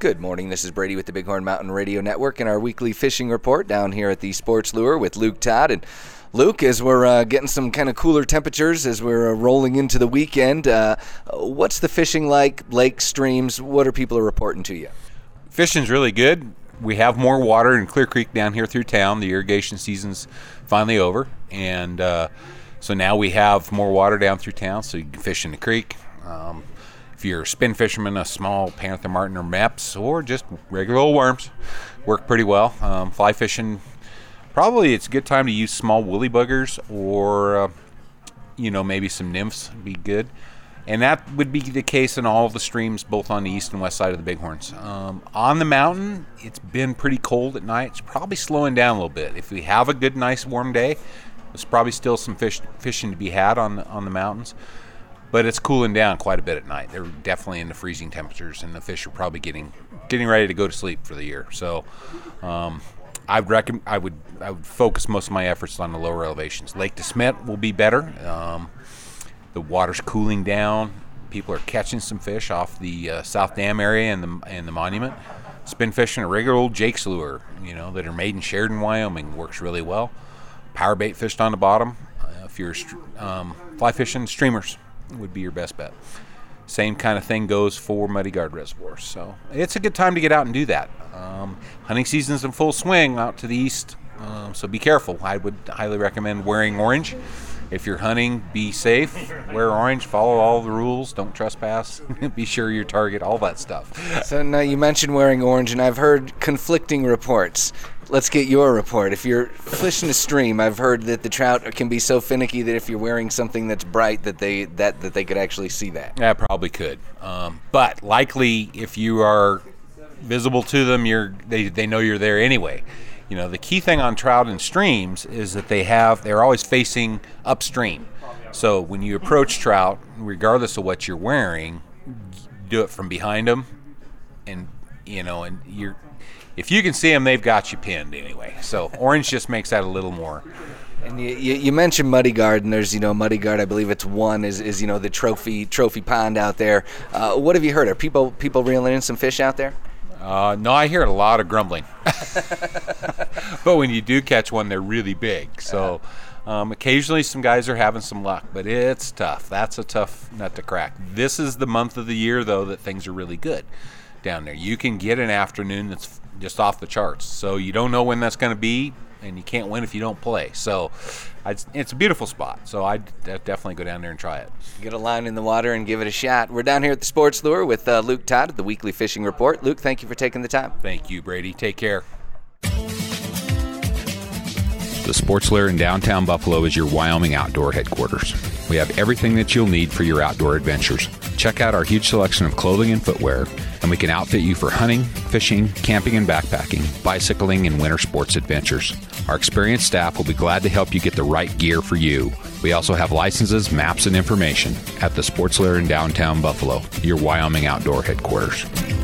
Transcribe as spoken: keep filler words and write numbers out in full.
Good morning, this is Brady with the Bighorn Mountain Radio Network and our weekly fishing report down here at the Sports Lure with Luke Todd. And Luke, as we're uh, getting some kind of cooler temperatures as we're uh, rolling into the weekend, uh, what's the fishing like? Lakes, streams, what are people reporting to you? Fishing's really good. We have more water in Clear Creek down here through town. The irrigation season's finally over, and uh, so now we have more water down through town, so you can fish in the creek. Um, if you're a spin fisherman, a small Panther Martin or Meps, or just regular old worms, work pretty well. Um, fly fishing, probably it's a good time to use small woolly buggers, or uh, you know, maybe some nymphs would be good. And that would be the case in all of the streams, both on the east and west side of the Bighorns. Um, on the mountain, it's been pretty cold at night. It's probably slowing down a little bit. If we have a good, nice, warm day, there's probably still some fish fishing to be had on the, on the mountains. But it's cooling down quite a bit at night. They're definitely in the freezing temperatures, and the fish are probably getting getting ready to go to sleep for the year. So um, I would recommend, I would I would focus most of my efforts on the lower elevations. Lake DeSmet will be better. Um, the water's cooling down. People are catching some fish off the uh, South Dam area and the and the Monument. Spin fishing a regular old Jake's lure, you know, that are made in Sheridan, Wyoming, works really well. Power bait fished on the bottom. Uh, if you're um, fly fishing, streamers would be your best bet. Same kind of thing goes for Muddy Guard reservoirs. So it's a good time to get out and do that. Um, hunting season's in full swing out to the east, um, so be careful. I would highly recommend wearing orange. If you're hunting, be safe, wear orange, follow all the rules, don't trespass, be sure your target, all that stuff. So now you mentioned wearing orange, and I've heard conflicting reports. Let's get your report. If you're fishing a stream, I've heard that the trout can be so finicky that if you're wearing something that's bright, that they that, that they could actually see that. Yeah, probably could. Um, but likely, if you are visible to them, you're they, they know you're there anyway. You know, the key thing on trout and streams is that they have, they're always facing upstream. So when you approach trout, regardless of what you're wearing, do it from behind them. And, you know, and you're, if you can see them, they've got you pinned anyway. So orange just makes that a little more. And you, you, you mentioned Muddy Guard, and there's, you know, Muddy Guard, I believe it's one, is, is you know, the trophy trophy pond out there. Uh, what have you heard? Are people people reeling in some fish out there? Uh, no, I hear a lot of grumbling. But when you do catch one, they're really big. So um, occasionally some guys are having some luck, but it's tough. That's a tough nut to crack. This is the month of the year, though, that things are really good down there. You can get an afternoon that's just off the charts. So you don't know when that's going to be, and you can't win if you don't play. So I'd, it's a beautiful spot. So I'd definitely go down there and try it. Get a line in the water and give it a shot. We're down here at the Sports Lure with uh, Luke Todd at the Weekly Fishing Report. Luke, thank you for taking the time. Thank you, Brady. Take care. The Sports Lair in downtown Buffalo is your Wyoming outdoor headquarters. We have everything that you'll need for your outdoor adventures. Check out our huge selection of clothing and footwear, and we can outfit you for hunting, fishing, camping and backpacking, bicycling, and winter sports adventures. Our experienced staff will be glad to help you get the right gear for you. We also have licenses, maps, and information at the Sports Lair in downtown Buffalo, your Wyoming outdoor headquarters.